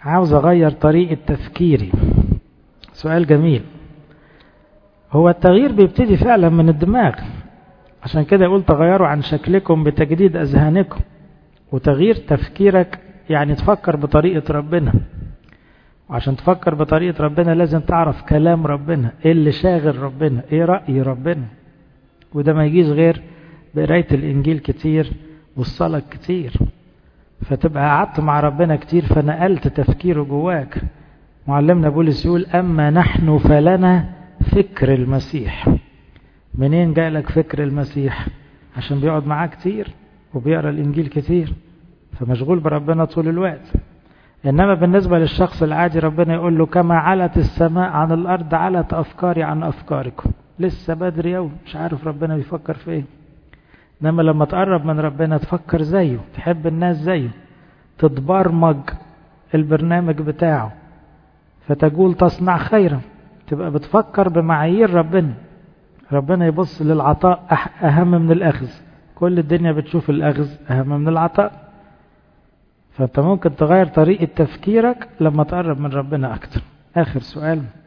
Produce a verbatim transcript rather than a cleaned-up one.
عاوز أغير طريقة تفكيري. سؤال جميل. هو التغيير بيبتدي فعلا من الدماغ، عشان كده يقول تغيروا عن شكلكم بتجديد أذهانكم. وتغيير تفكيرك يعني تفكر بطريقة ربنا، وعشان تفكر بطريقة ربنا لازم تعرف كلام ربنا، ايه اللي شاغل ربنا، ايه رأي ربنا. وده ما يجيش غير بقراية الإنجيل كتير والصلاة كتير. فتبقى قعدت مع ربنا كتير فنقلت تفكيره جواك. معلمنا بولس يقول أما نحن فلنا فكر المسيح. منين جاء لك فكر المسيح؟ عشان بيقعد معاه كتير وبيقرأ الإنجيل كتير، فمشغول بربنا طول الوقت. إنما بالنسبة للشخص العادي ربنا يقول له كما علت السماء عن الأرض علت أفكاري عن أفكاركم. لسه بدري يوم مش عارف ربنا بيفكر في ايه. إنما لما تقرب من ربنا تفكر زيه، تحب الناس زيه، تتبرمج البرنامج بتاعه، فتقول تصنع خيرا. تبقى بتفكر بمعايير ربنا. ربنا يبص للعطاء أهم من الأخذ. كل الدنيا بتشوف الأخذ أهم من العطاء. فأنت ممكن تغير طريقة تفكيرك لما تقرب من ربنا أكتر. آخر سؤال.